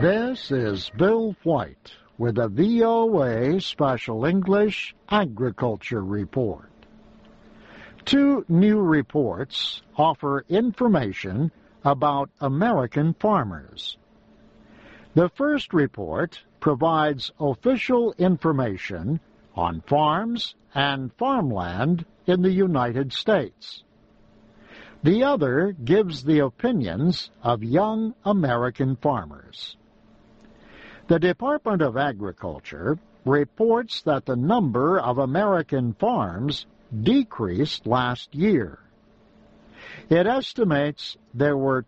This is Bill White with a VOA Special English Agriculture Report. Two new reports offer information about American farmers. The first report provides official information on farms and farmland in the United States. The other gives the opinions of young American farmers. The Department of Agriculture reports that the number of American farms decreased last year. It estimates there were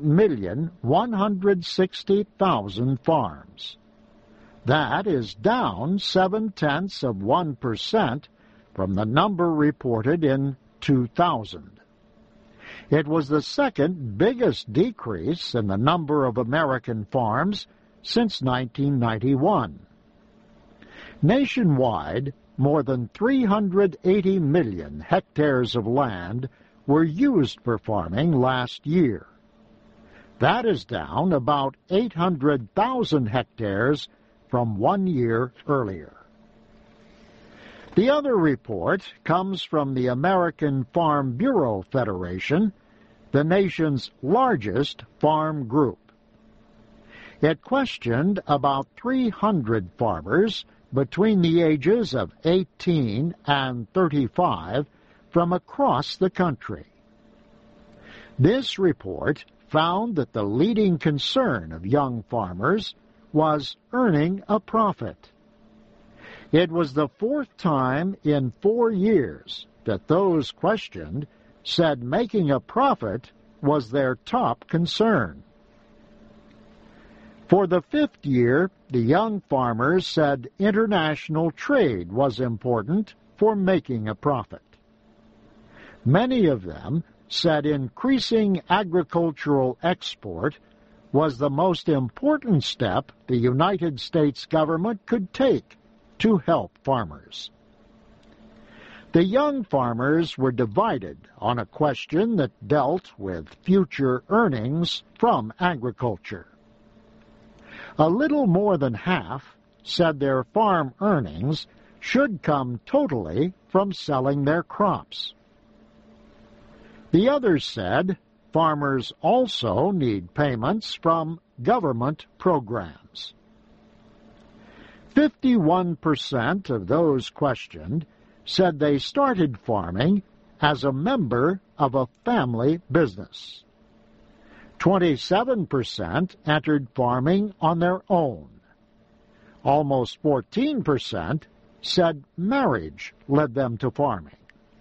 2,160,000 farms. That is down 0.7% from the number reported in 2000. It was the second biggest decrease in the number of American farms since 1991. Nationwide, more than 380 million hectares of land were used for farming last year. That is down about 800,000 hectares from 1 year earlier. The other report comes from the American Farm Bureau Federation, the nation's largest farm group. It questioned about 300 farmers between the ages of 18 and 35 from across the country. This report found that the leading concern of young farmers was earning a profit. It was the fourth time in 4 years that those questioned said making a profit was their top concern. For the fifth year, the young farmers said international trade was important for making a profit. Many of them said increasing agricultural export was the most important step the United States government could take to help farmers. The young farmers were divided on a question that dealt with future earnings from agriculture. A little more than half said their farm earnings should come totally from selling their crops. The others said farmers also need payments from government programs. 51% of those questioned said they started farming as a member of a family business. 27% entered farming on their own. Almost 14% said marriage led them to farming.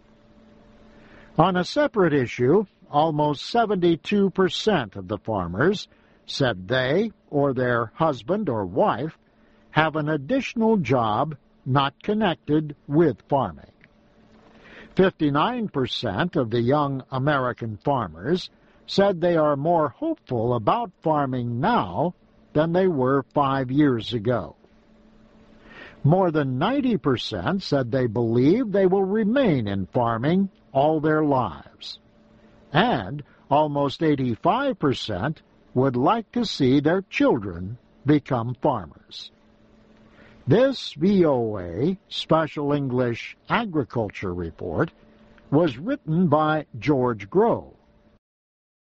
On a separate issue, almost 72% of the farmers said they or their husband or wife have an additional job not connected with farming. 59% of the young American farmers said they are more hopeful about farming now than they were 5 years ago. More than 90% said they believe they will remain in farming all their lives. And almost 85% would like to see their children become farmers. This VOA Special English Agriculture Report was written by George Grove